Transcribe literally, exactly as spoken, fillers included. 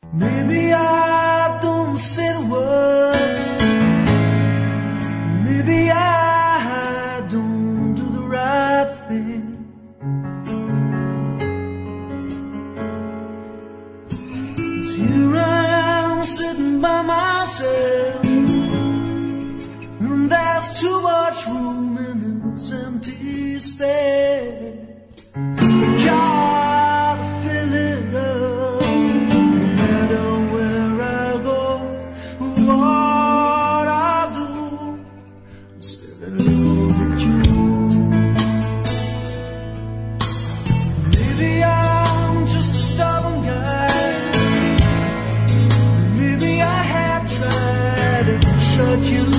Maybe I don't say the words. Maybe I don't do the right thing. Cause here I am sitting by myself, and there's too much room in this empty space. Gotta fill it up, no matter where I go, what I do, I'm still in love with you. Maybe I'm just a stubborn guy. Maybe I have tried to shut you